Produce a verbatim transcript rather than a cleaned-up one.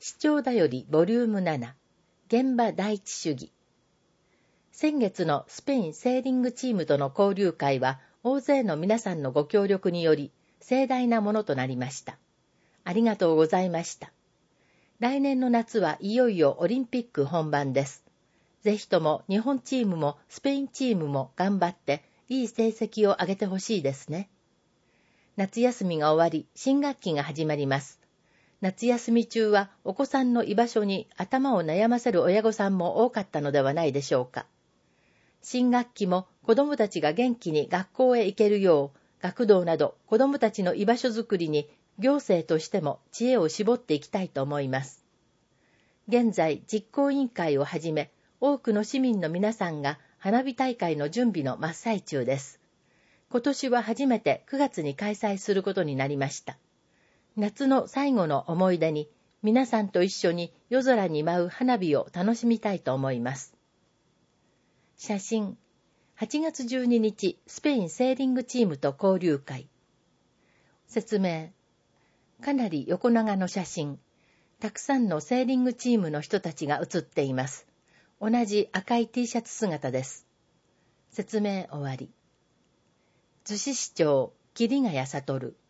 市長だよりボリュームなな、現場第一主義。先月のスペインセーリングチームとの交流会は、大勢の皆さんのご協力により、盛大なものとなりました。ありがとうございました。来年の夏はいよいよオリンピック本番です。ぜひとも日本チームもスペインチームも頑張っていい成績を上げてほしいですね。夏休みが終わり、新学期が始まります。夏休み中はお子さんの居場所に頭を悩ませる親御さんも多かったのではないでしょうか。新学期も子どもたちが元気に学校へ行けるよう、学童など子どもたちの居場所づくりに行政としても知恵を絞っていきたいと思います。現在、実行委員会をはじめ、多くの市民の皆さんが花火大会の準備の真っ最中です。今年は初めてくがつに開催することになりました。夏の最後の思い出に、皆さんと一緒に夜空に舞う花火を楽しみたいと思います。写真。はちがつじゅうににち、スペインセーリングチームと交流会。説明。かなり横長の写真。たくさんのセーリングチームの人たちが写っています。同じ赤い T シャツ姿です。説明終わり。逗子市長、桐ヶ谷悟。